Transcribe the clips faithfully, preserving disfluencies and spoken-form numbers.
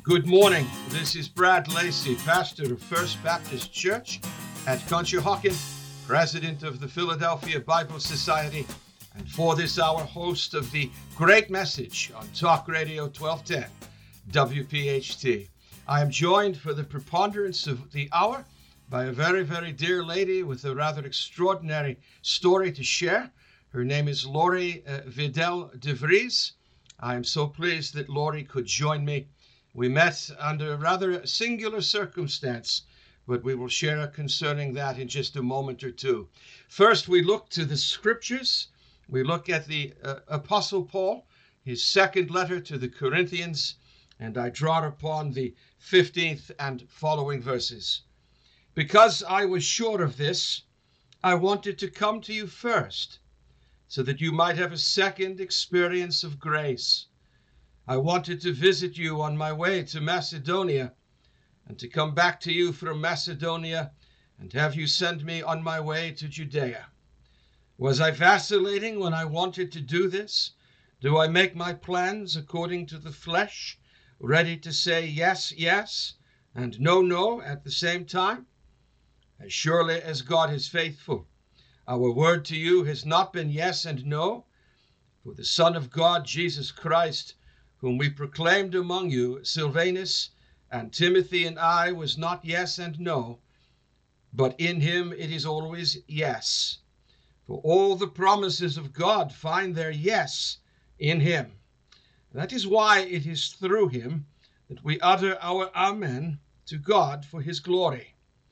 Good morning. This is Brad Lacey, pastor of First Baptist Church at Conshohocken, president of the Philadelphia Bible Society, and for this hour, host of the Great Message on Talk Radio twelve ten, W P H T. I am joined for the preponderance of the hour by a very, very dear lady with a rather extraordinary story to share. Her name is Laurie uh, Vidal de Vries. I am so pleased that Laurie could join me. We met under a rather singular circumstance, but we will share concerning that in just a moment or two. First, we look to the scriptures. We look at the uh, Apostle Paul, his second letter to the Corinthians, and I draw upon the fifteenth and following verses. Because I was sure of this, I wanted to come to you first, so that you might have a second experience of grace. I wanted to visit you on my way to Macedonia, and to come back to you from Macedonia and have you send me on my way to Judea. Was I vacillating when I wanted to do this? Do I make my plans according to the flesh, ready to say yes, yes, and no, no at the same time? As surely as God is faithful, our word to you has not been yes and no, for the Son of God, Jesus Christ, whom we proclaimed among you, Silvanus and Timothy and I, was not yes and no, but in him it is always yes. For all the promises of God find their yes in him. That is why it is through him that we utter our amen to God for his glory.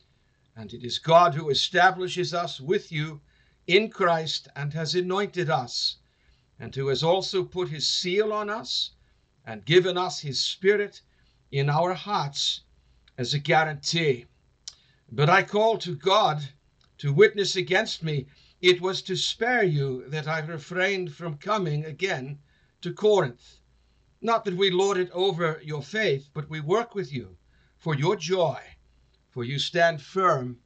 And it is God who establishes us with you in Christ and has anointed us, and who has also put his seal on us and given us his Spirit in our hearts as a guarantee. But I call to God to witness against me, it was to spare you that I refrained from coming again to Corinth. Not that we lord it over your faith, but we work with you for your joy, for you stand firm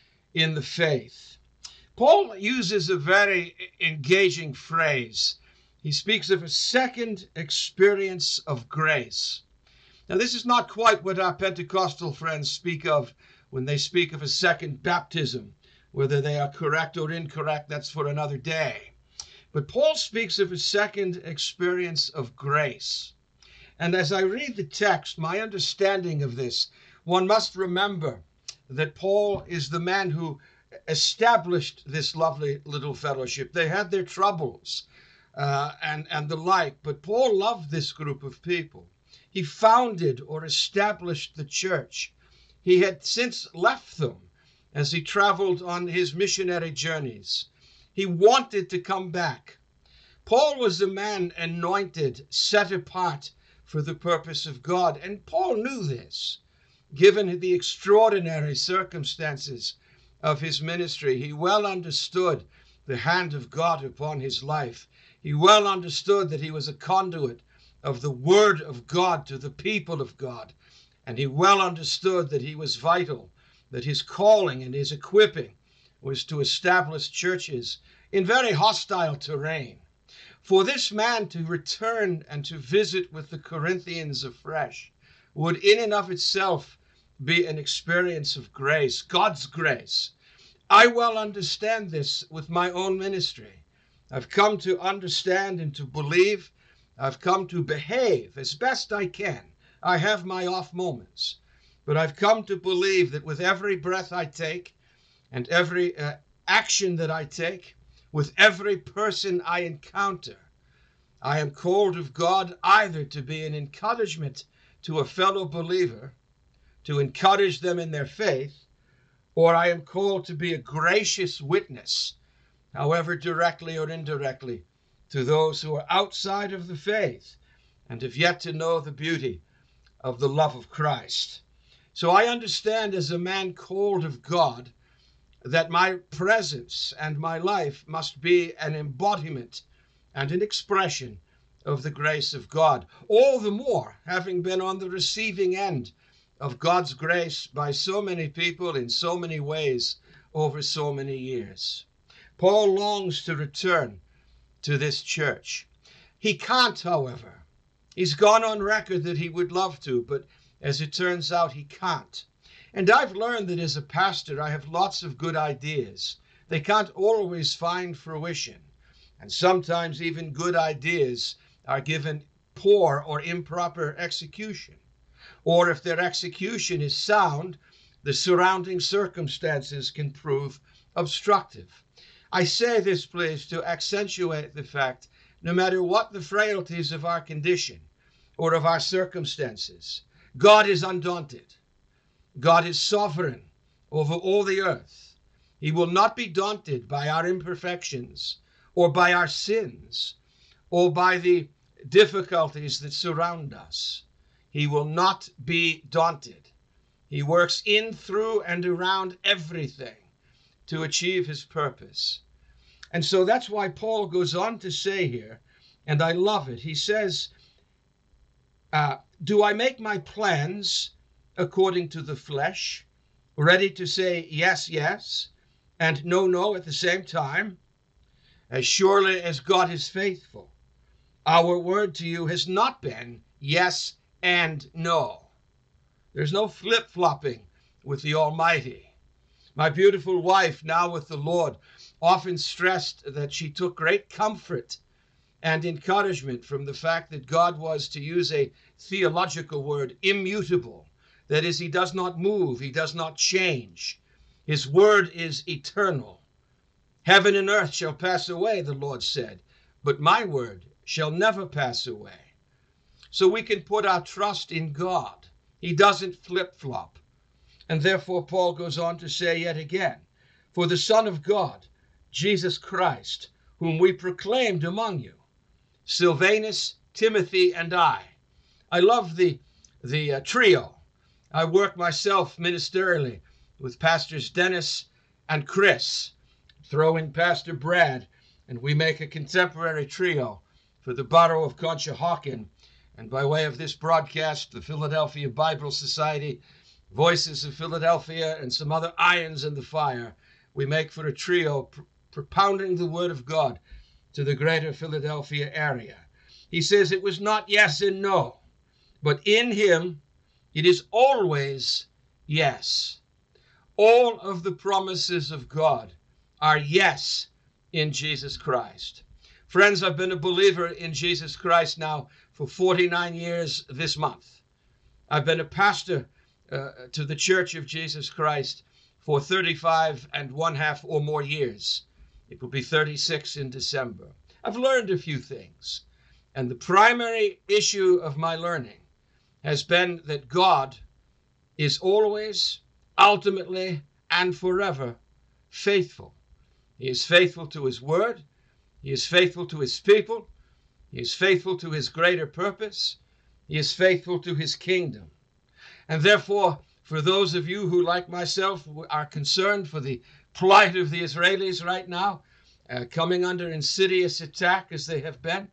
in the faith. Paul uses a very engaging phrase. He speaks of a second experience of grace. Now, this is not quite what our Pentecostal friends speak of when they speak of a second baptism. Whether they are correct or incorrect, that's for another day. But Paul speaks of a second experience of grace. And as I read the text, my understanding of this, one must remember that Paul is the man who established this lovely little fellowship. They had their troubles uh, and, and the like, but Paul loved this group of people. He founded or established the church. He had since left them as he traveled on his missionary journeys. He wanted to come back. Paul was a man anointed, set apart for the purpose of God, and Paul knew this. Given the extraordinary circumstances of his ministry, he well understood the hand of God upon his life. He well understood that he was a conduit of the word of God to the people of God. And he well understood that he was vital, that his calling and his equipping was to establish churches in very hostile terrain. For this man to return and to visit with the Corinthians afresh would in and of itself be an experience of grace, God's grace. I well understand this with my own ministry. I've come to understand and to believe. I've come to behave as best I can. I have my off moments, but I've come to believe that with every breath I take and every uh, action that I take, with every person I encounter, I am called of God either to be an encouragement to a fellow believer, to encourage them in their faith, or I am called to be a gracious witness, however directly or indirectly, to those who are outside of the faith and have yet to know the beauty of the love of Christ. So I understand as a man called of God that my presence and my life must be an embodiment and an expression of the grace of God. All the more having been on the receiving end of God's grace by so many people in so many ways over so many years. Paul longs to return to this church. He can't, however, He's gone on record that he would love to, but as it turns out, he can't. And I've learned that as a pastor, I have lots of good ideas. They can't always find fruition. And sometimes even good ideas are given poor or improper execution. Or if their execution is sound, the surrounding circumstances can prove obstructive. I say this, please, to accentuate the fact, no matter what the frailties of our condition or of our circumstances, God is undaunted. God is sovereign over all the earth. He will not be daunted by our imperfections or by our sins or by the difficulties that surround us. He will not be daunted. He works in, through, and around everything to achieve his purpose. And so that's why Paul goes on to say here, and I love it. He says, uh, do I make my plans according to the flesh, ready to say yes, yes, and no, no at the same time? As surely as God is faithful, our word to you has not been yes and no. There's no flip-flopping with the Almighty. My beautiful wife, now with the Lord, often stressed that she took great comfort and encouragement from the fact that God was, to use a theological word, immutable. That is, he does not move, he does not change. His word is eternal. Heaven and earth shall pass away, the Lord said, but my word shall never pass away. So we can put our trust in God. He doesn't flip-flop. And therefore Paul goes on to say yet again, for the Son of God, Jesus Christ, whom we proclaimed among you, Silvanus, Timothy, and I. I love the, the uh, trio. I work myself ministerially with Pastors Dennis and Chris. Throw in Pastor Brad, and we make a contemporary trio for the borough of Conshohocken. And by way of this broadcast, the Philadelphia Bible Society, Voices of Philadelphia, and some other irons in the fire, we make for a trio pr- propounding the word of God to the greater Philadelphia area. He says it was not yes and no, but in him it is always yes. All of the promises of God are yes in Jesus Christ. Friends, I've been a believer in Jesus Christ now for forty-nine years this month. I've been a pastor uh, to the Church of Jesus Christ for thirty-five and one half or more years. It will be thirty-six in December. I've learned a few things, and the primary issue of my learning has been that God is always, ultimately, and forever faithful. He is faithful to his word. He is faithful to his people. He is faithful to his greater purpose. He is faithful to his kingdom. And therefore, for those of you who, like myself, are concerned for the plight of the Israelis right now, uh, coming under insidious attack as they have been,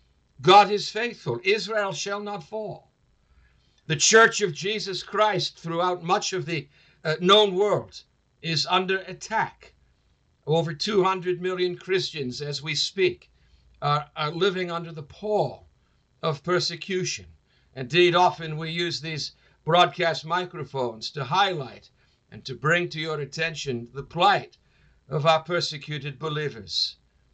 God is faithful. Israel shall not fall. The Church of Jesus Christ throughout much of the uh, known world is under attack. Over two hundred million Christians, as we speak, are, are living under the pall of persecution. Indeed, often we use these broadcast microphones to highlight and to bring to your attention the plight of our persecuted believers.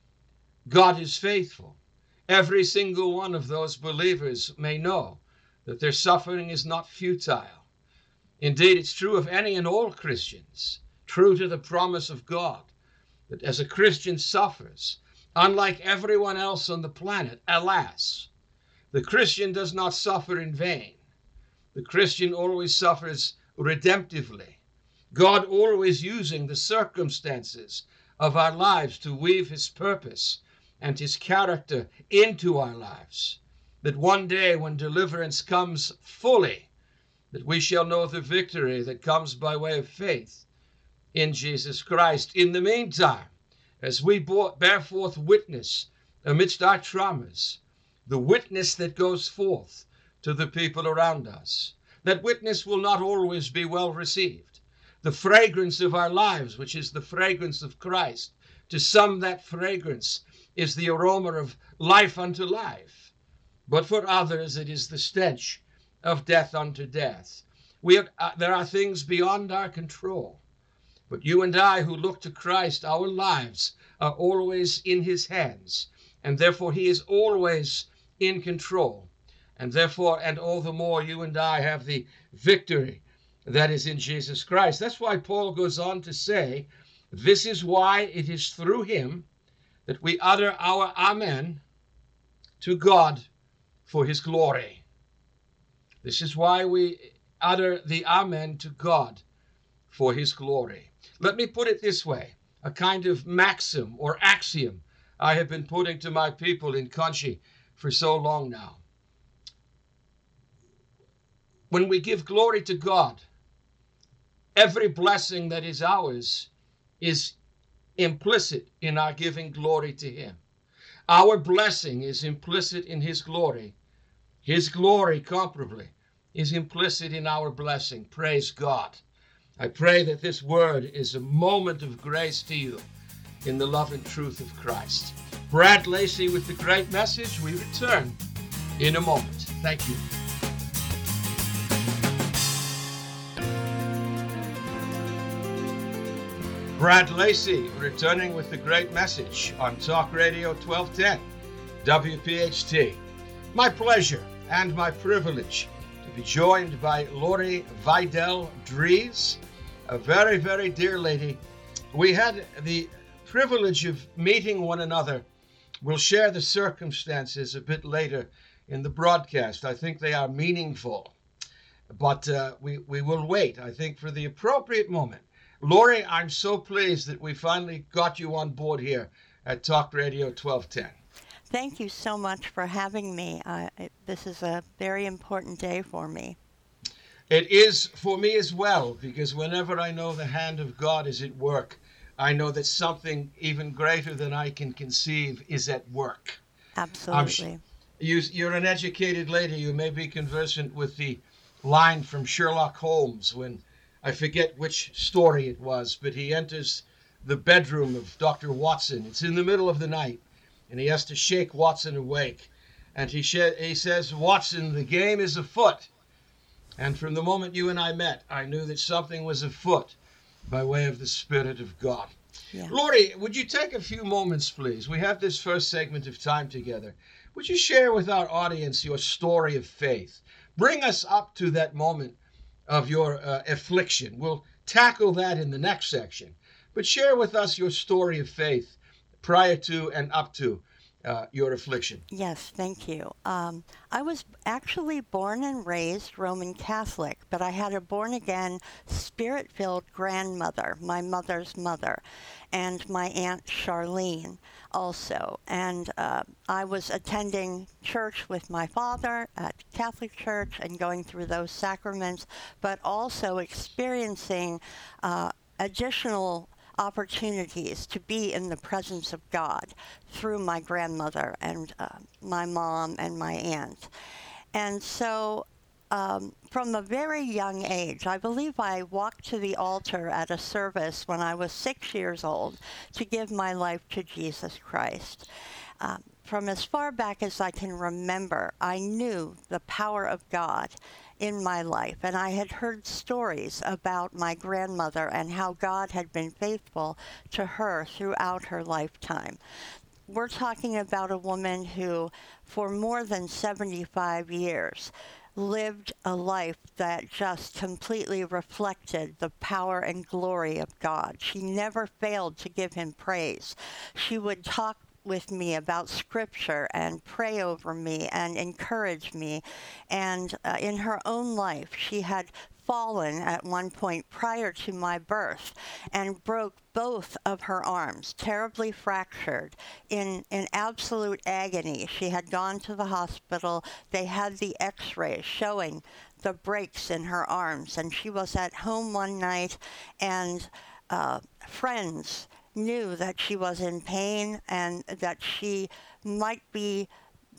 God is faithful. Every single one of those believers may know that their suffering is not futile. Indeed, it's true of any and all Christians, true to the promise of God, that as a Christian suffers, unlike everyone else on the planet, alas, the Christian does not suffer in vain. The Christian always suffers redemptively. God always using the circumstances of our lives to weave his purpose and his character into our lives, that one day when deliverance comes fully, that we shall know the victory that comes by way of faith in Jesus Christ. In the meantime, as we bear forth witness amidst our traumas, the witness that goes forth to the people around us, that witness will not always be well received. The fragrance of our lives, which is the fragrance of Christ, to some that fragrance is the aroma of life unto life. but for others it is the stench of death unto death. We have, uh, there are things beyond our control, but you and I who look to Christ, our lives are always in his hands, and therefore he is always in control. And therefore, and all the more, you and I have the victory that is in Jesus Christ. That's why Paul goes on to say, this is why it is through him that we utter our amen to God for his glory. This is why we utter the amen to God for his glory. Let me put it this way, a kind of maxim or axiom I have been putting to my people in Conchi for so long now. When we give glory to God, every blessing that is ours is implicit in our giving glory to him. Our blessing is implicit in his glory. His glory, comparably, is implicit in our blessing. Praise God. I pray that this word is a moment of grace to you in the love and truth of Christ. Brad Lacey with the great message. We return in a moment. Thank you. Brad Lacey returning with the great message on Talk Radio twelve ten W P H T. My pleasure and my privilege to be joined by Lori Vidal Dries, a very, very dear lady. We had the privilege of meeting one another. We'll share the circumstances a bit later in the broadcast. I think they are meaningful, but uh, we, we will wait, I think, for the appropriate moment. Lori, I'm so pleased that we finally got you on board here at Talk Radio twelve ten. Thank you so much for having me. Uh, it, this is a very important day for me. It is for me as well, because whenever I know the hand of God is at work, I know that something even greater than I can conceive is at work. Absolutely. You, you're an educated lady. You may be conversant with the line from Sherlock Holmes when, I forget which story it was, but he enters the bedroom of Doctor Watson. It's in the middle of the night, and he has to shake Watson awake. And he, sh- he says, Watson, the game is afoot. And from the moment you and I met, I knew that something was afoot by way of the Spirit of God. Yeah. Lori, would you take a few moments, please? We have this first segment of time together. Would you share with our audience your story of faith? Bring us up to that moment of your uh, affliction. We'll tackle that in the next section. But share with us your story of faith prior to and up to uh, your affliction. Yes, thank you. Um, I was actually born and raised Roman Catholic, but I had a born-again, Spirit-filled grandmother, my mother's mother, and my Aunt Charlene also. And uh, I was attending church with my father at Catholic Church and going through those sacraments, but also experiencing uh, additional opportunities to be in the presence of God through my grandmother and uh, my mom and my aunt. And so um, from a very young age, I believe I walked to the altar at a service when I was six years old to give my life to Jesus Christ. Um, from as far back as I can remember, I knew the power of God in my life, and I had heard stories about my grandmother and how God had been faithful to her throughout her lifetime. We're talking about a woman who, for more than seventy-five years, lived a life that just completely reflected the power and glory of God. She never failed to give him praise. She would talk with me about scripture and pray over me and encourage me. And uh, in her own life, she had fallen at one point prior to my birth and broke both of her arms, terribly fractured, in, in absolute agony. She had gone to the hospital. They had the x-rays showing the breaks in her arms. And she was at home one night, and uh, friends knew that she was in pain and that she might be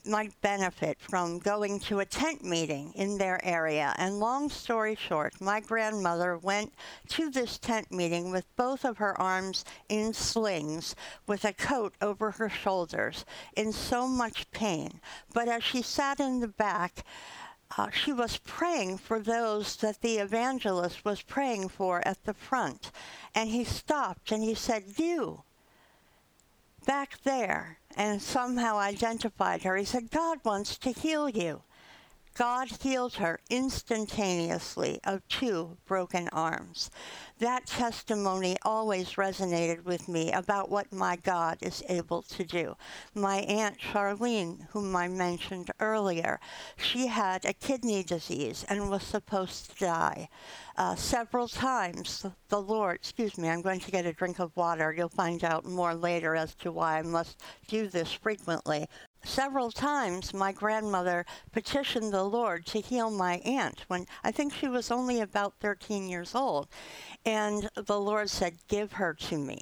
might benefit from going to a tent meeting in their area. And long story short, my grandmother went to this tent meeting with both of her arms in slings, with a coat over her shoulders, in so much pain. But as she sat in the back, Uh, she was praying for those that the evangelist was praying for at the front. And he stopped and he said, "You, back there," and somehow identified her. He said, "God wants to heal you." God healed her instantaneously of two broken arms. That testimony always resonated with me about what my God is able to do. My Aunt Charlene, whom I mentioned earlier, she had a kidney disease and was supposed to die. Uh, several times, the Lord, excuse me, I'm going to get a drink of water. You'll find out more later as to why I must do this frequently. Several times, my grandmother petitioned the Lord to heal my aunt when I think she was only about thirteen years old. And the Lord said, "Give her to me."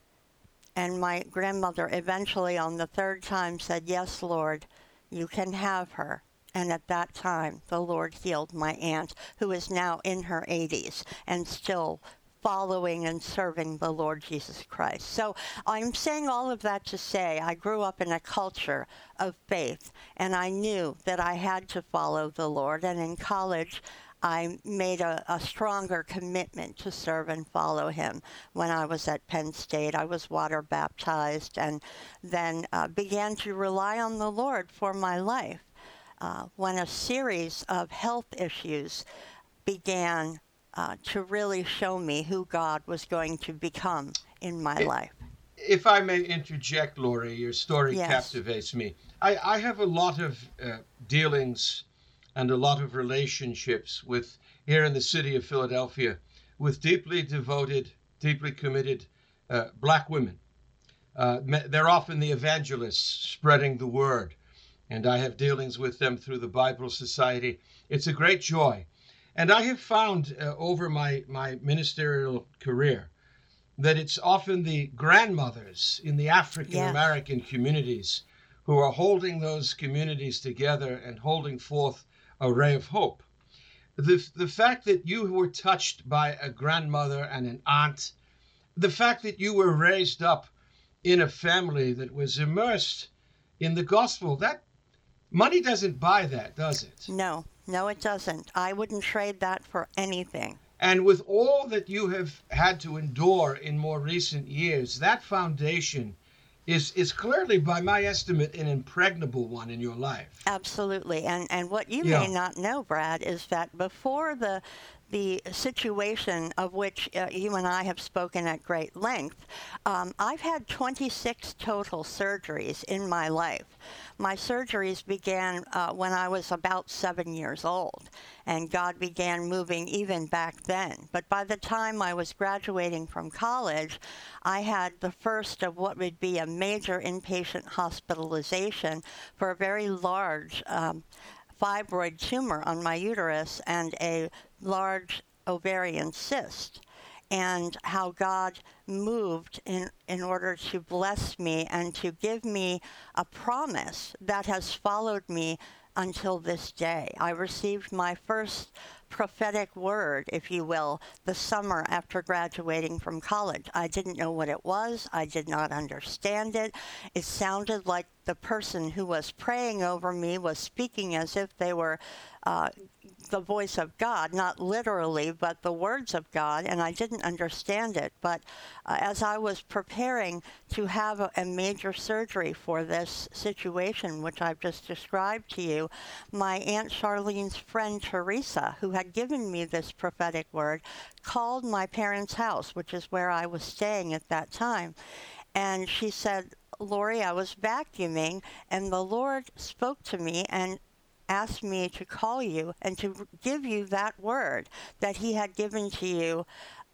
And my grandmother eventually on the third time said, "Yes, Lord, you can have her." And at that time, the Lord healed my aunt, who is now in her eighties and still following and serving the Lord Jesus Christ. So I'm saying all of that to say I grew up in a culture of faith, and I knew that I had to follow the Lord. And in college, I made a, a stronger commitment to serve and follow him. When I was at Penn State, I was water baptized and then uh, began to rely on the Lord for my life. Uh, when a series of health issues began Uh, to really show me who God was going to become in my If, life. if I may interject, Lori, your story Yes. captivates me. I, I have a lot of uh, dealings and a lot of relationships with here in the city of Philadelphia with deeply devoted, deeply committed uh, black women. Uh, they're often the evangelists spreading the word, and I have dealings with them through the Bible Society. It's a great joy. And I have found uh, over my, my ministerial career that it's often the grandmothers in the African-American yes. communities who are holding those communities together and holding forth a ray of hope. The, the fact that you were touched by a grandmother and an aunt, the fact that you were raised up in a family that was immersed in the gospel, that money doesn't buy that, does it? No. No, it doesn't. I wouldn't trade that for anything. And with all that you have had to endure in more recent years, that foundation is is clearly, by my estimate, an impregnable one in your life. Absolutely. And and what you yeah. may not know, Brad, is that before the the situation of which uh, you and I have spoken at great length, um, I've had twenty-six total surgeries in my life. My surgeries began uh, when I was about seven years old, and God began moving even back then. But by the time I was graduating from college, I had the first of what would be a major inpatient hospitalization for a very large um, fibroid tumor on my uterus and a large ovarian cyst, and how God moved in, in order to bless me and to give me a promise that has followed me until this day. I received my first prophetic word, if you will, the summer after graduating from college. I didn't know what it was. I did not understand it. It sounded like the person who was praying over me was speaking as if they were uh, the voice of God, not literally, but the words of God, and I didn't understand it. But uh, as I was preparing to have a, a major surgery for this situation, which I've just described to you, my Aunt Charlene's friend Teresa, who had given me this prophetic word, called my parents' house, which is where I was staying at that time. And she said, "Lori, I was vacuuming, and the Lord spoke to me and asked me to call you and to give you that word that he had given to you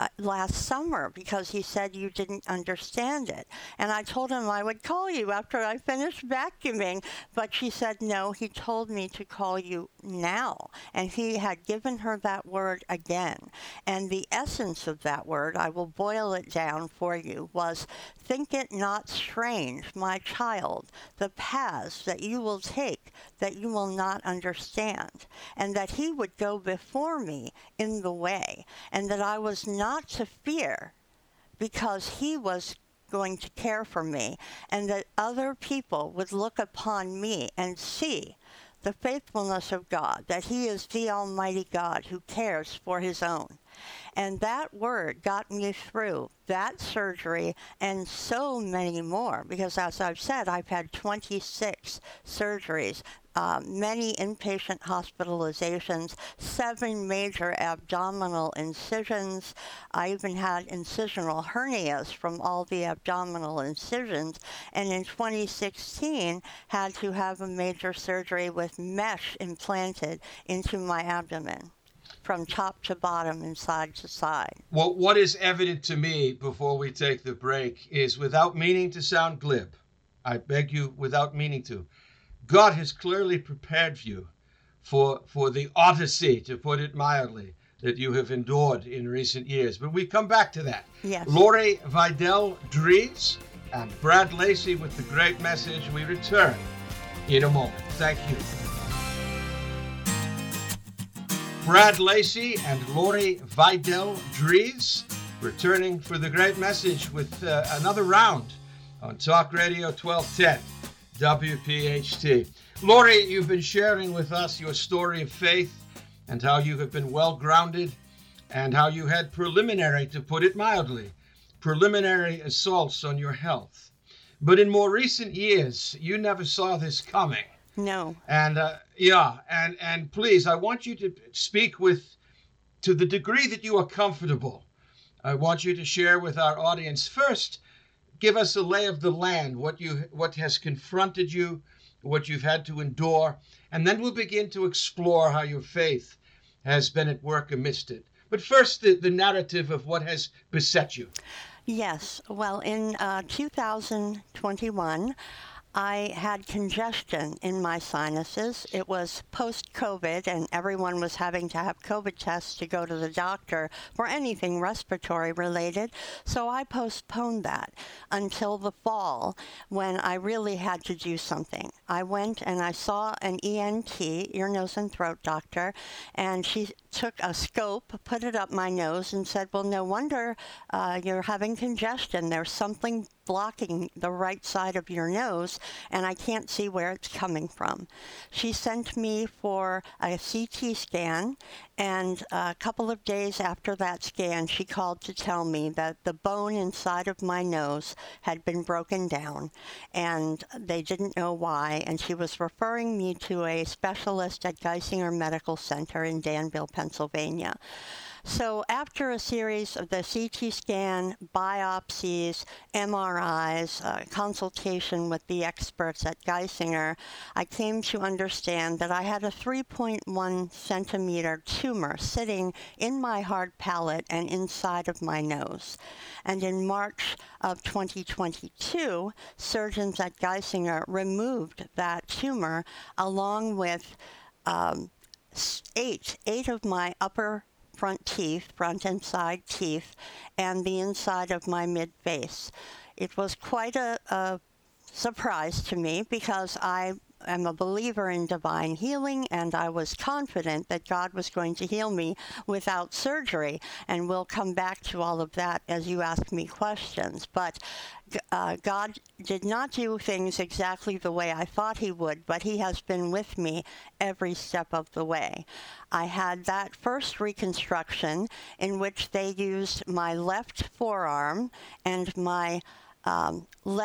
uh, last summer because he said you didn't understand it. And I told him I would call you after I finished vacuuming, but she said, no, he told me to call you now. And he had given her that word again. And the essence of that word, I will boil it down for you, was, think it not strange, my child, the paths that you will take that you will not understand, and that he would go before me in the way, and that I was not to fear because he was going to care for me, and that other people would look upon me and see the faithfulness of God, that he is the Almighty God who cares for his own. And that word got me through that surgery and so many more, because as I've said, I've had twenty-six surgeries, uh, many inpatient hospitalizations, seven major abdominal incisions. I even had incisional hernias from all the abdominal incisions, and in twenty sixteen had to have a major surgery with mesh implanted into my abdomen, from top to bottom and side to side. Well, what is evident to me before we take the break is, without meaning to sound glib, I beg you, without meaning to, God has clearly prepared you for, for the odyssey, to put it mildly, that you have endured in recent years. But we come back to that. Yes. Lori Vidal Dries and Brad Lacey with the great message. We return in a moment. Thank you. Brad Lacey and Lori Vidal Dries returning for the great message with uh, another round on Talk Radio twelve ten W P H T. Lori, you've been sharing with us your story of faith and how you have been well grounded and how you had preliminary, to put it mildly, preliminary assaults on your health. But in more recent years, you never saw this coming. No. And uh, yeah, and, and please, I want you to speak with, to the degree that you are comfortable, I want you to share with our audience. First, give us a lay of the land, what you, what has confronted you, what you've had to endure, and then we'll begin to explore how your faith has been at work amidst it. But first, the, the narrative of what has beset you. Yes. Well, in uh, two thousand twenty-one, I had congestion in my sinuses. It was post-COVID, and everyone was having to have COVID tests to go to the doctor for anything respiratory related. So I postponed that until the fall, when I really had to do something. I went and I saw an E N T, ear, nose, and throat doctor, and she took a scope, put it up my nose, and said, well, no wonder uh, you're having congestion. There's something blocking the right side of your nose, and I can't see where it's coming from. She sent me for a C T scan, and a couple of days after that scan, she called to tell me that the bone inside of my nose had been broken down, and they didn't know why, and she was referring me to a specialist at Geisinger Medical Center in Danville, Pennsylvania. So after a series of the C T scan, biopsies, M R Is, uh, consultation with the experts at Geisinger, I came to understand that I had a three point one centimeter tumor sitting in my hard palate and inside of my nose. And in March of twenty twenty-two, surgeons at Geisinger removed that tumor along with um, eight, eight of my upper front teeth, front and side teeth, and the inside of my mid-face. It was quite a, a surprise to me because I am a believer in divine healing, and I was confident that God was going to heal me without surgery. And we'll come back to all of that as you ask me questions. But uh, God did not do things exactly the way I thought he would, but he has been with me every step of the way. I had that first reconstruction in which they used my left forearm and my um, left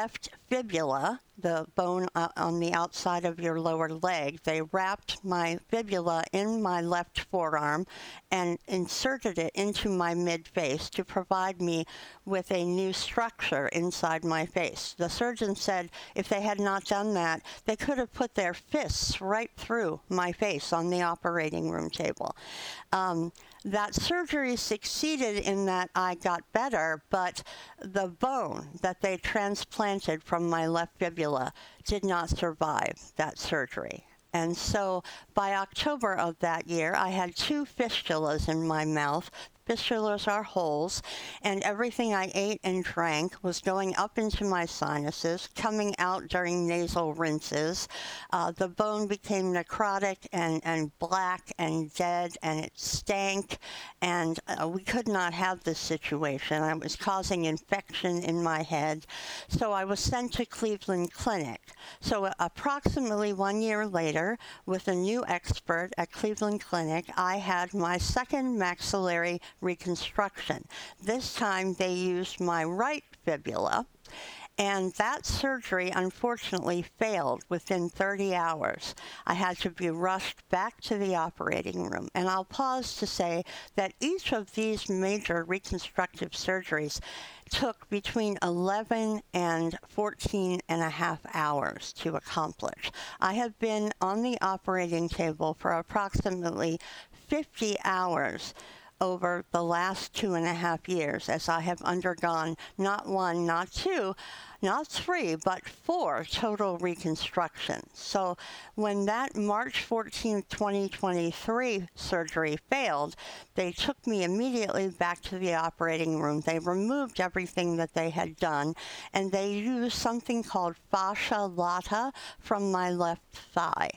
fibula, the bone uh, on the outside of your lower leg. They wrapped my fibula in my left forearm and inserted it into my mid-face to provide me with a new structure inside my face. The surgeon said if they had not done that, they could have put their fists right through my face on the operating room table. Um, that surgery succeeded in that I got better, but the bone that they transplanted from my left fibula did not survive that surgery. And so by October of that year, I had two fistulas in my mouth. Fistulas are holes, and everything I ate and drank was going up into my sinuses, coming out during nasal rinses. Uh, the bone became necrotic and, and black and dead, and it stank, and uh, we could not have this situation. I was causing infection in my head, so I was sent to Cleveland Clinic. So uh, approximately one year later, with a new expert at Cleveland Clinic, I had my second maxillary reconstruction. This time they used my right fibula, and that surgery unfortunately failed within thirty hours. I had to be rushed back to the operating room. And I'll pause to say that each of these major reconstructive surgeries took between eleven and fourteen and a half hours to accomplish. I have been on the operating table for approximately fifty hours over the last two and a half years as I have undergone not one, not two, not three, but four total reconstructions. So when that March fourteenth, twenty twenty-three surgery failed, they took me immediately back to the operating room. They removed everything that they had done, and they used something called fascia lata from my left thigh.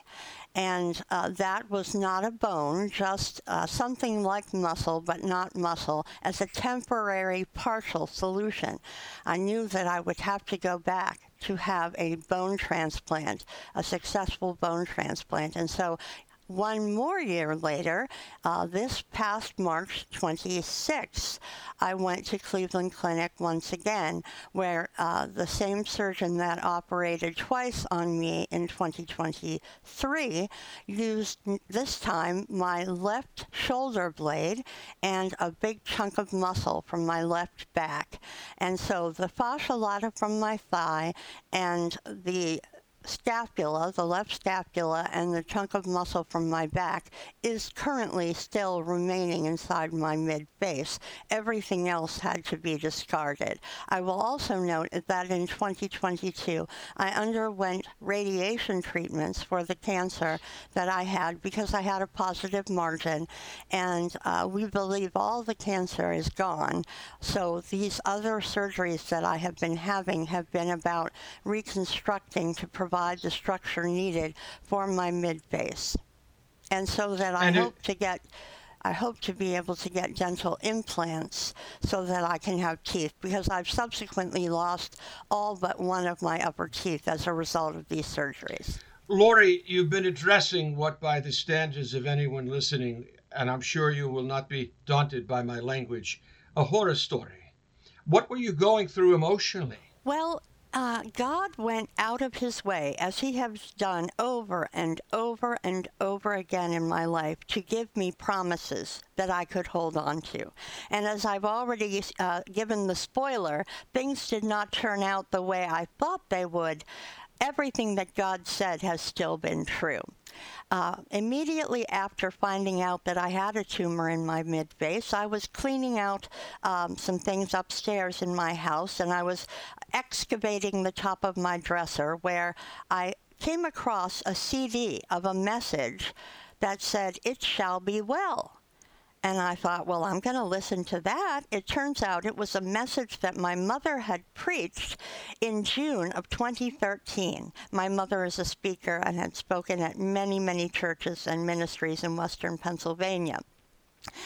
And uh, that was not a bone, just uh, something like muscle, but not muscle, as a temporary partial solution. I knew that I would have to go back to have a bone transplant, a successful bone transplant. And so one more year later, uh, this past March twenty-sixth, I went to Cleveland Clinic once again, where uh, the same surgeon that operated twice on me in twenty twenty-three used this time my left shoulder blade and a big chunk of muscle from my left back. And so the fascia lata from my thigh and the scapula, the left scapula, and the chunk of muscle from my back is currently still remaining inside my mid-face. Everything else had to be discarded. I will also note that in twenty twenty-two, I underwent radiation treatments for the cancer that I had because I had a positive margin, and uh, we believe all the cancer is gone. So these other surgeries that I have been having have been about reconstructing to provide provide the structure needed for my mid-face. And so that I And it- hope to get, I hope to be able to get dental implants so that I can have teeth, because I've subsequently lost all but one of my upper teeth as a result of these surgeries. Lori, you've been addressing what by the standards of anyone listening, and I'm sure you will not be daunted by my language, a horror story. What were you going through emotionally? Well, Uh, God went out of his way, as he has done over and over and over again in my life, to give me promises that I could hold on to. And as I've already uh, given the spoiler, things did not turn out the way I thought they would. Everything that God said has still been true. Uh, immediately after finding out that I had a tumor in my mid-face, I was cleaning out um, some things upstairs in my house, and I was excavating the top of my dresser where I came across a C D of a message that said, "It shall be well." And I thought, well, I'm going to listen to that. It turns out it was a message that my mother had preached in June of twenty thirteen. My mother is a speaker and had spoken at many, many churches and ministries in Western Pennsylvania.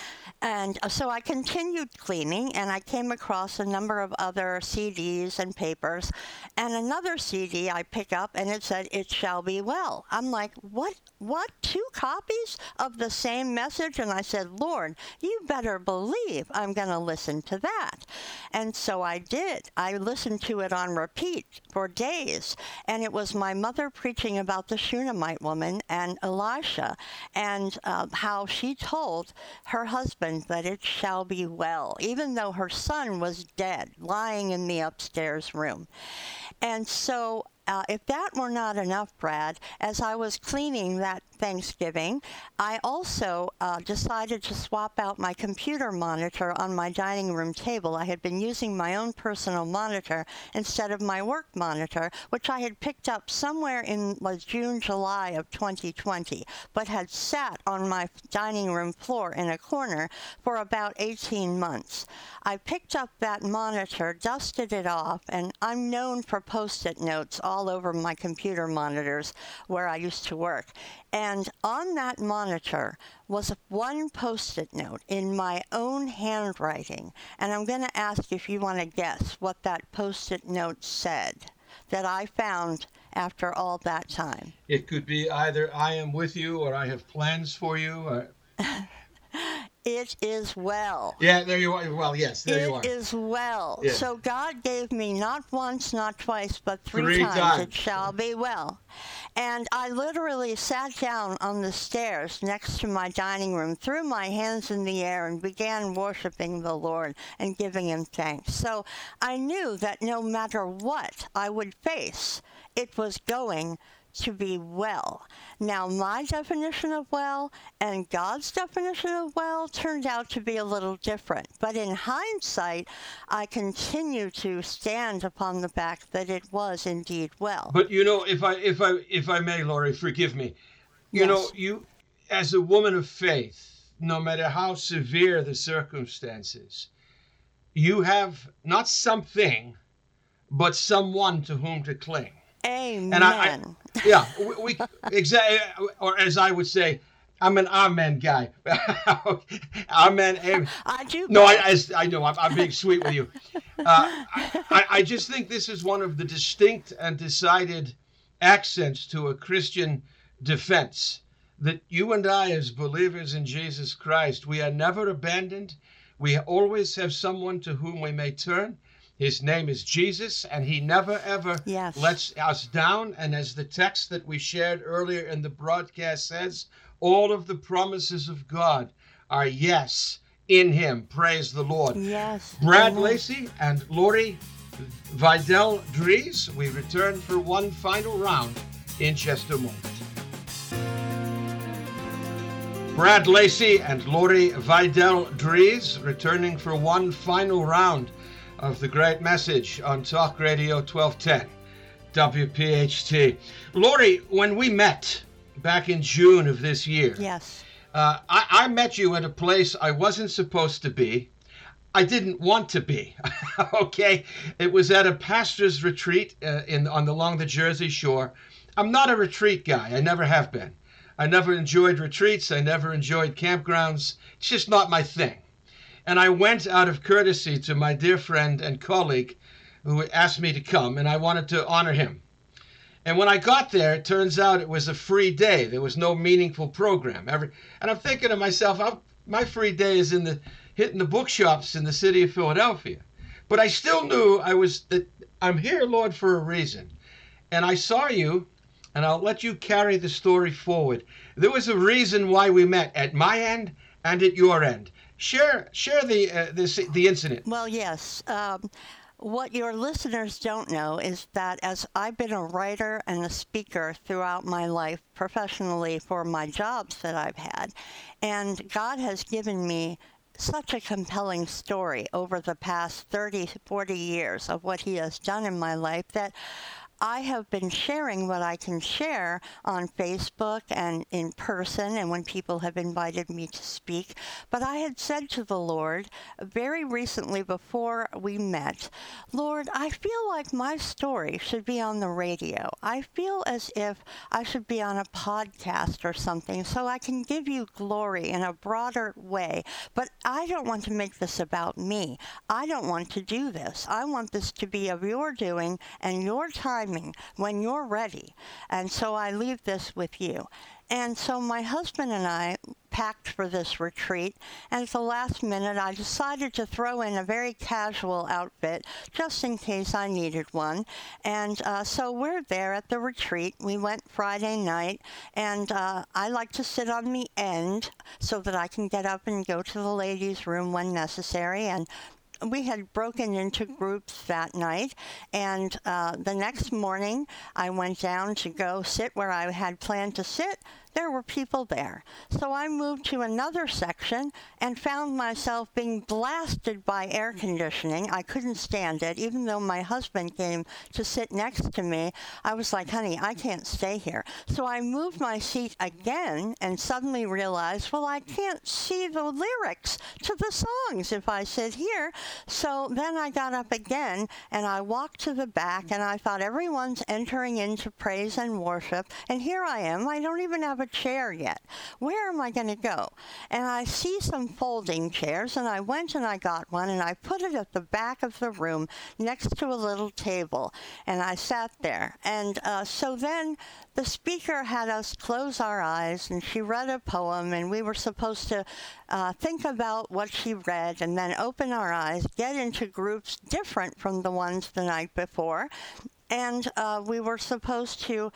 And uh, so I continued cleaning, and I came across a number of other C Ds and papers, and another C D I pick up, and it said, "It shall be well." I'm like, what? What? Two copies of the same message? And I said, Lord, you better believe I'm going to listen to that. And so I did. I listened to it on repeat for days, and it was my mother preaching about the Shunammite woman and Elisha, and uh, how she told her husband that it shall be well, even though her son was dead, lying in the upstairs room. And so Uh, if that were not enough, Brad, as I was cleaning that Thanksgiving, I also uh, decided to swap out my computer monitor on my dining room table. I had been using my own personal monitor instead of my work monitor, which I had picked up somewhere in like, June, July of twenty twenty, but had sat on my dining room floor in a corner for about eighteen months. I picked up that monitor, dusted it off, and I'm known for Post-it notes all over my computer monitors where I used to work. And on that monitor was one Post-it note in my own handwriting. And I'm going to ask if you want to guess what that Post-it note said that I found after all that time. It could be either "I am with you" or "I have plans for you." Or... It is well. Yeah, there you are. Well, yes, there it you are. It is well. Yeah. So God gave me not once, not twice, but three, three times, times. It shall be well. And I literally sat down on the stairs next to my dining room, threw my hands in the air, and began worshiping the Lord and giving him thanks. So I knew that no matter what I would face, it was going to be well. Now, my definition of well and God's definition of well turned out to be a little different. But in hindsight, I continue to stand upon the fact that it was indeed well. But you know, if I if I if I may, Lori, forgive me. You Yes. know, you as a woman of faith, no matter how severe the circumstances, you have not something, but someone to whom to cling. Amen. And I, I yeah, we, we exactly, or as I would say, I'm an amen guy. Amen. amen. I do. No, I, I, I know. I'm, I'm being sweet with you. Uh, I, I just think this is one of the distinct and decided accents to a Christian defense, that you and I, as believers in Jesus Christ, we are never abandoned. We always have someone to whom we may turn. His name is Jesus, and he never, ever Yes. lets us down. And as the text that we shared earlier in the broadcast says, all of the promises of God are yes in him. Praise the Lord. Yes. Brad Amen. Lacey and Lori Vidal Dries, we return for one final round in just a moment. Brad Lacey and Lori Vidal Dries returning for one final round of the great message on Talk Radio twelve ten W P H T. Lori, when we met back in June of this year, Yes. uh, I, I met you at a place I wasn't supposed to be. I didn't want to be. Okay, it was at a pastor's retreat uh, in on the, along the Jersey Shore. I'm not a retreat guy. I never have been. I never enjoyed retreats. I never enjoyed campgrounds. It's just not my thing. And I went out of courtesy to my dear friend and colleague who asked me to come, and I wanted to honor him. And when I got there, it turns out it was a free day. There was no meaningful program. Every, and I'm thinking to myself, I'm, my free day is in the hitting the bookshops in the city of Philadelphia. But I still knew I was that I'm here, Lord, for a reason. And I saw you, and I'll let you carry the story forward. There was a reason why we met at my end and at your end. Share share the uh, this the incident. Well, yes. Um, what your listeners don't know is that as I've been a writer and a speaker throughout my life professionally for my jobs that I've had, and God has given me such a compelling story over the past thirty, forty years of what he has done in my life that I have been sharing what I can share on Facebook and in person and when people have invited me to speak. But I had said to the Lord very recently before we met, Lord, I feel like my story should be on the radio. I feel as if I should be on a podcast or something so I can give you glory in a broader way. But I don't want to make this about me. I don't want to do this. I want this to be of your doing and your timing when you're ready. And so I leave this with you. And so my husband and I packed for this retreat, and at the last minute I decided to throw in a very casual outfit just in case I needed one. And uh, so we're there at the retreat. We went Friday night, and uh, I like to sit on the end so that I can get up and go to the ladies' room when necessary. And we had broken into groups that night, and uh, the next morning I went down to go sit where I had planned to sit. There were people there. So I moved to another section and found myself being blasted by air conditioning. I couldn't stand it. Even though my husband came to sit next to me, I was like, honey, I can't stay here. So I moved my seat again and suddenly realized, well, I can't see the lyrics to the songs if I sit here. So then I got up again and I walked to the back, and I thought everyone's entering into praise and worship. And here I am. I don't even have a chair yet. Where am I going to go? And I see some folding chairs, and I went and I got one, and I put it at the back of the room next to a little table, and I sat there. And uh, so then the speaker had us close our eyes, and she read a poem, and we were supposed to uh, think about what she read and then open our eyes, get into groups different from the ones the night before. And uh, we were supposed to,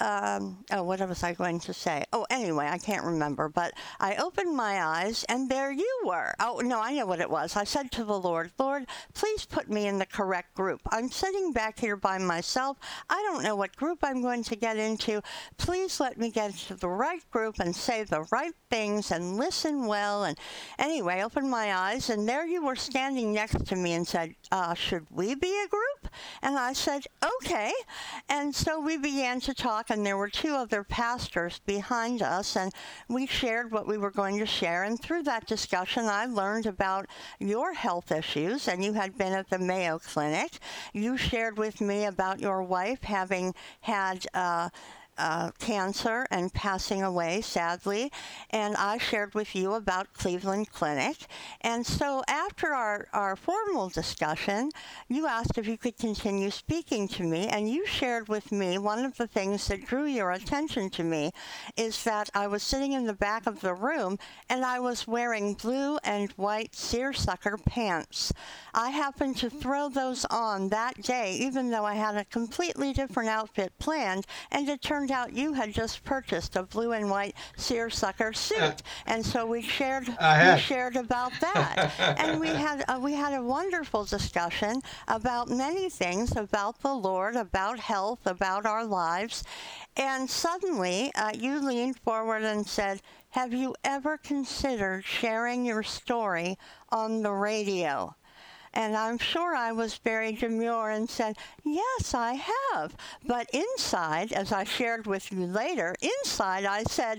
um, oh, what was I going to say? Oh, anyway, I can't remember. But I opened my eyes, and there you were. Oh, no, I know what it was. I said to the Lord, Lord, please put me in the correct group. I'm sitting back here by myself. I don't know what group I'm going to get into. Please let me get into the right group and say the right things and listen well. And anyway, I opened my eyes, and there you were standing next to me and said, uh, should we be a group? And I said, okay. And so we began to talk, and there were two other pastors behind us, and we shared what we were going to share. And through that discussion, I learned about your health issues, and you had been at the Mayo Clinic. You shared with me about your wife having had uh, Uh, cancer and passing away, sadly, and I shared with you about Cleveland Clinic. And so after our, our formal discussion, you asked if you could continue speaking to me, and you shared with me one of the things that drew your attention to me is that I was sitting in the back of the room, and I was wearing blue and white seersucker pants. I happened to throw those on that day, even though I had a completely different outfit planned, and it turned out you had just purchased a blue and white seersucker suit, and so we shared we shared about that, and we had uh, we had a wonderful discussion about many things, about the Lord, about health, about our lives, and suddenly uh, you leaned forward and said, "Have you ever considered sharing your story on the radio?" And I'm sure I was very demure and said, yes, I have. But inside, as I shared with you later, inside I said,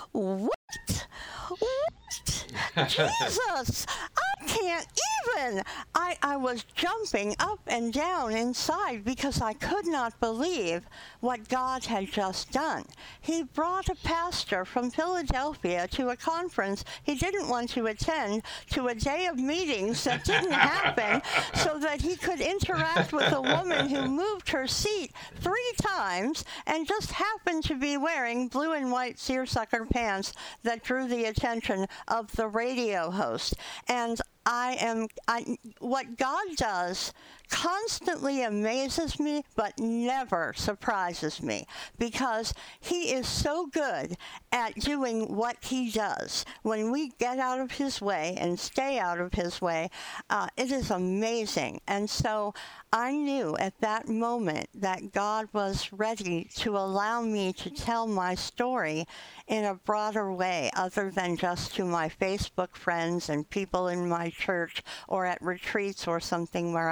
what? What? Jesus, I can't even. I, I was jumping up and down inside because I could not believe what God had just done. He brought a pastor from Philadelphia to a conference he didn't want to attend, to a day of meetings that didn't happen, so that he could interact with a woman who moved her seat three times and just happened to be wearing blue and white seersucker pants that drew the attention of the radio host. And I am, I, what God does constantly amazes me, but never surprises me, because he is so good at doing what he does. When we get out of his way and stay out of his way, uh, it is amazing. And so I knew at that moment that God was ready to allow me to tell my story in a broader way, other than just to my Facebook friends and people in my church or at retreats or something where I was going.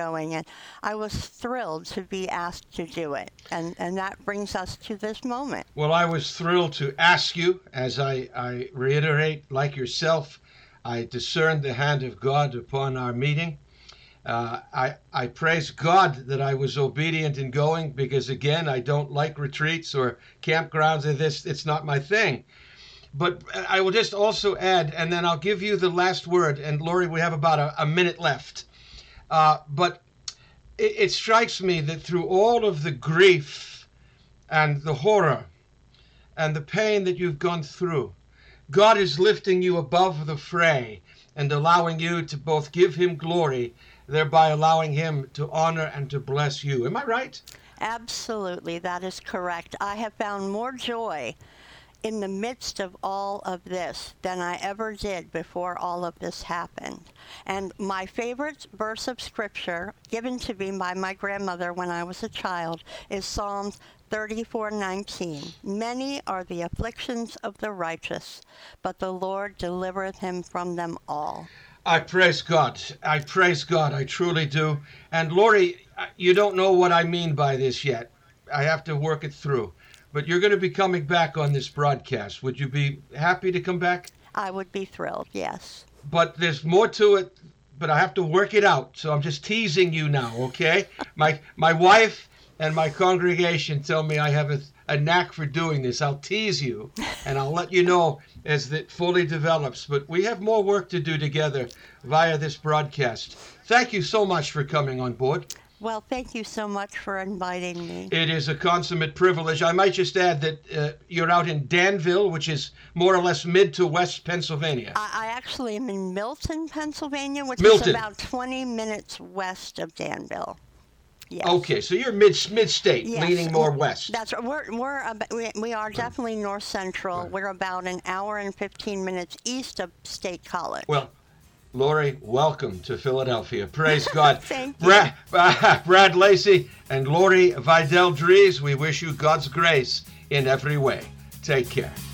going, and I was thrilled to be asked to do it. And, and that brings us to this moment. Well, I was thrilled to ask you, as I, I reiterate, like yourself, I discerned the hand of God upon our meeting. Uh, I, I praise God that I was obedient in going, because, again, I don't like retreats or campgrounds and this. It's not my thing. But I will just also add, and then I'll give you the last word. And Lori, we have about a, a minute left. Uh, but it, it strikes me that through all of the grief and the horror and the pain that you've gone through, God is lifting you above the fray and allowing you to both give him glory, thereby allowing him to honor and to bless you. Am I right? Absolutely, that is correct. I have found more joy in the midst of all of this than I ever did before all of this happened. And my favorite verse of scripture given to me by my grandmother when I was a child is Psalms thirty-four nineteen. Many are the afflictions of the righteous, but the Lord delivereth him from them all. I praise God. I praise God. I truly do. And Lori, you don't know what I mean by this yet. I have to work it through. But you're going to be coming back on this broadcast. Would you be happy to come back? I would be thrilled, yes. But there's more to it, but I have to work it out. So I'm just teasing you now, okay? my my wife and my congregation tell me I have a, a knack for doing this. I'll tease you, and I'll let you know as it fully develops. But we have more work to do together via this broadcast. Thank you so much for coming on board. Well, thank you so much for inviting me. It is a consummate privilege. I might just add that uh, you're out in Danville, which is more or less mid to west Pennsylvania. I, I actually am in Milton, Pennsylvania, which Milton. is about twenty minutes west of Danville. Yes. Okay, so you're mid mid-state, Yes. leaning more west. That's right. We're, we're ab- we, we are definitely north central. Right. We're about an hour and fifteen minutes east of State College. Well, Lori, welcome to Philadelphia. Praise God. Thank you. Brad, uh, Brad Lacey and Lori Vidal Dries, we wish you God's grace in every way. Take care.